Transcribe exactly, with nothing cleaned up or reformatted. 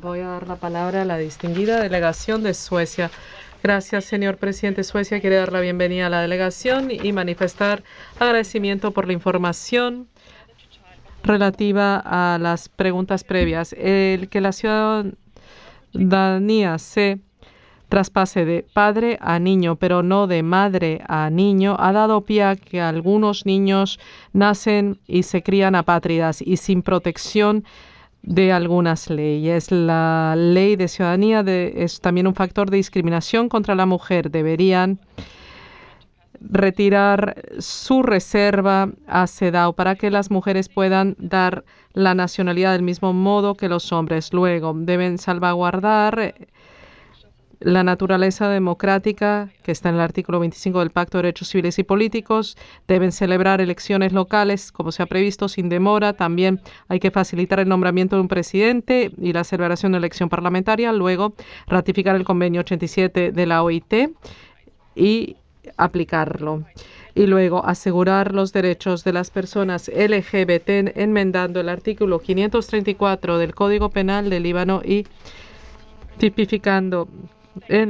Voy a dar la palabra a la distinguida delegación de Suecia. Gracias, señor presidente. Suecia quiere dar la bienvenida a la delegación y manifestar agradecimiento por la información relativa a las preguntas previas. El que la ciudadanía se traspase de padre a niño, pero no de madre a niño, ha dado pie a que algunos niños nacen y se crían apátridas y sin protección de algunas leyes. La ley de ciudadanía de, es también un factor de discriminación contra la mujer. Deberían retirar su reserva a CEDAW para que las mujeres puedan dar la nacionalidad del mismo modo que los hombres. Luego, deben salvaguardar la naturaleza democrática que está en el artículo veinticinco del Pacto de Derechos Civiles y Políticos. Deben celebrar elecciones locales como se ha previsto sin demora. También hay que facilitar el nombramiento de un presidente y la celebración de elección parlamentaria. Luego, ratificar el convenio ochenta y siete de la O I T y aplicarlo. Y luego, asegurar los derechos de las personas L G B T enmendando el artículo quinientos treinta y cuatro del Código Penal del Líbano y tipificando en